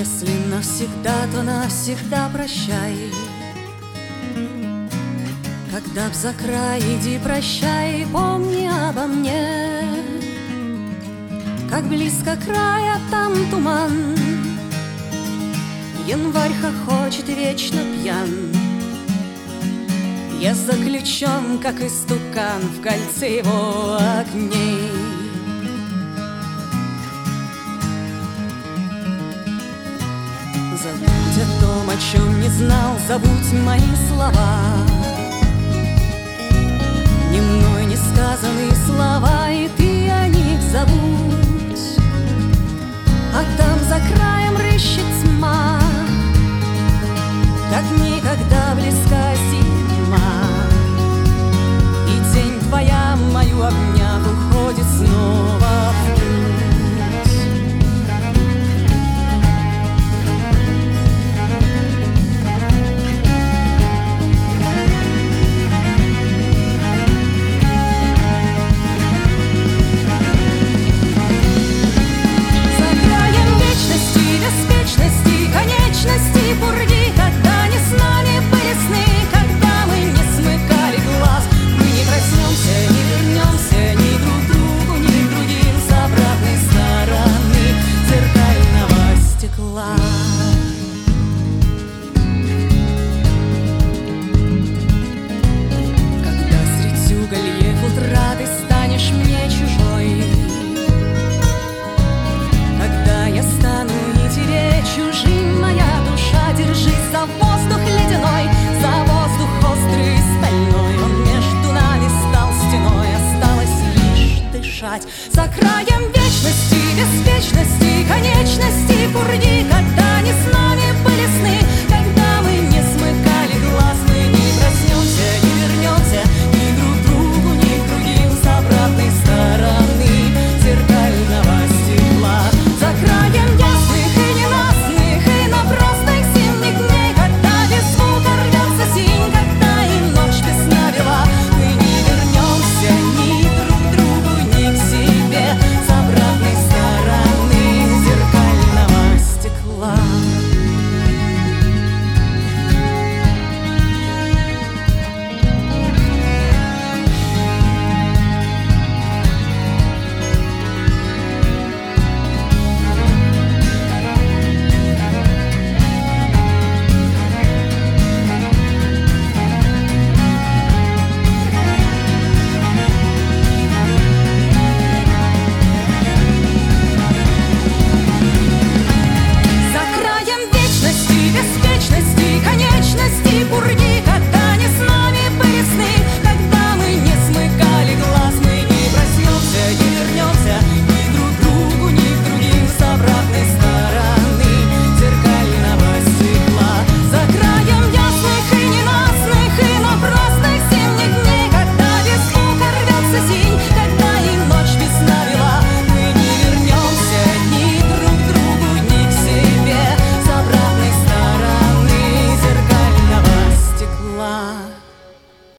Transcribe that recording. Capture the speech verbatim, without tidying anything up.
Если навсегда, то навсегда прощай. Когда б за край, иди прощай, помни обо мне. Как близко края, там туман, январь хохочет и вечно пьян. Я заключен, как истукан, в кольце его огней. Забудь о том, о чем не знал, забудь мои слова, не мной не сказанные слова, и ты о них забудь. А там за краем рыщет